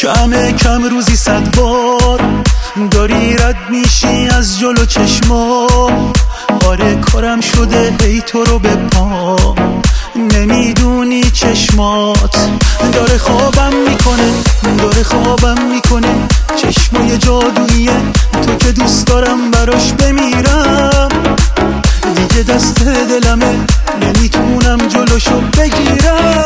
کم روزی 100 بار داری رد میشی از جلو چشمام. آره کارم شده هی تو رو به پا، نمیدونی چشمات داره خوابم میکنه چشمای جادوییه تو که دوست دارم براش بمیرم. دیگه دست دلمه نمیتونم جلوشو بگیرم.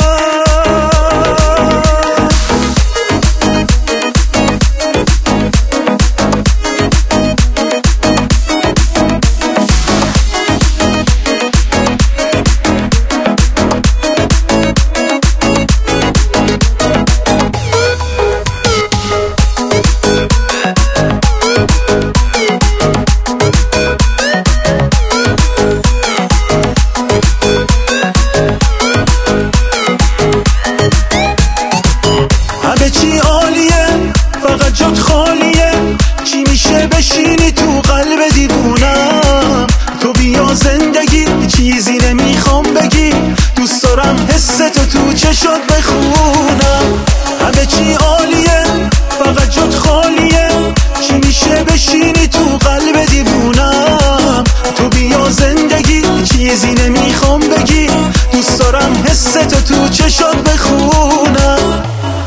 چی عالیه فقط جات خالیه، چی میشه بشینی تو قلب دیوونم. تو بیا زندگی چیزی نمیخوام بگی، دوست دارم حس تو چشات بخونم. همه چی عالیه فقط جات خالیه، چی میشه بشینی تو قلب دیوونم. تو بیا زندگی چیزی نمیخوام بگی، دوست دارم حس تو چشات بخونم.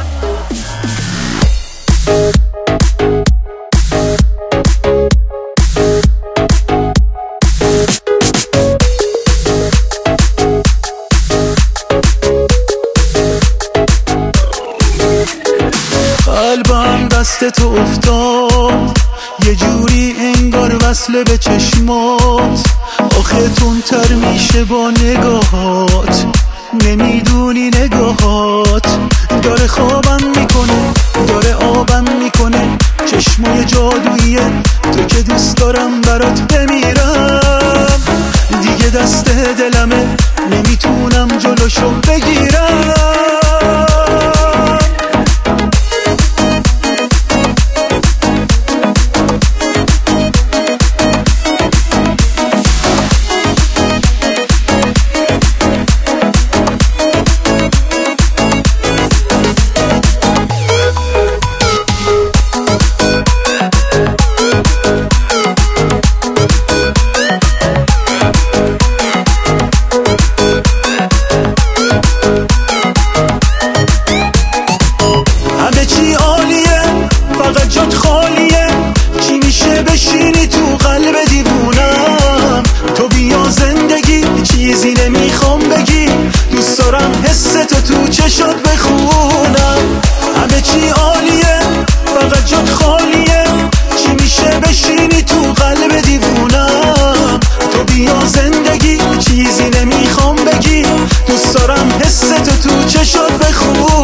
قلبم دست تو افتاد یه جوری انگار وصله به چشمات. آخه تندتر میشه با نگاهات، نمیدونی نگاهات داره خوابم میکنه، داره آبم میکنه چشمای جادوییه تو که دوست دارم برات بمیرم. دیگه دست دلمه نمیتونم جلوشو بگیرم. چی عالیه فقط جات خالیه، چی میشه بشینی تو قلب دیوونم. تو بیا زندگی چیزی نمیخوام بگی، دوست دارم حس تو چشات بخونم. همه چی عالیه فقط جات خالیه، چی میشه بشینی تو قلب دیوونم. تو بیا زندگی چیزی نمیخوام بگی، دوست دارم حس تو چشات بخونم.